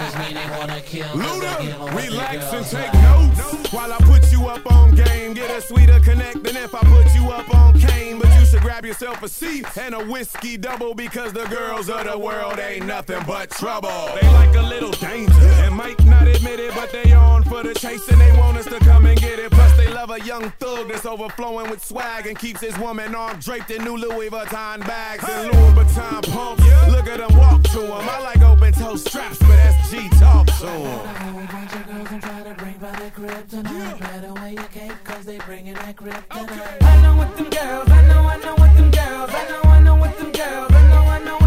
Luda, relax and take notes while I put you up on game. Get a sweeter connect than if I put you up on cane. But you should grab yourself a seat and a whiskey double, because the girls of the world ain't nothing but trouble. They like a little danger and might not admit it, but they on for the chase and they want us to come and get it. Plus they love a young thug that's overflowing with swag and keeps his woman arm draped in new Louis Vuitton bags and Louis Vuitton pumps. Look at them walk to him. I like open toe straps, but that's G talk to him. A whole bunch of girls and try to bring by their crib tonight. Better wear your cape, cause they bringing that crib tonight. I know what them girls, I know what them girls, I know what them girls, I know